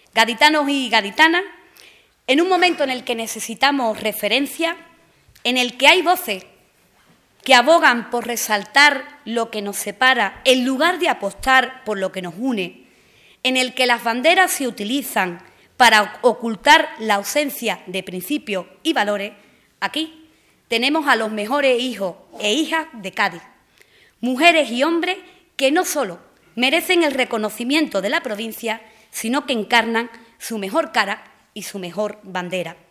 gaditanos y gaditanas, en un momento en el que necesitamos referencia, en el que hay voces que abogan por resaltar lo que nos separa en lugar de apostar por lo que nos une, en el que las banderas se utilizan para ocultar la ausencia de principios y valores, aquí tenemos a los mejores hijos e hijas de Cádiz, mujeres y hombres que no solo merecen el reconocimiento de la provincia, sino que encarnan su mejor cara y su mejor bandera.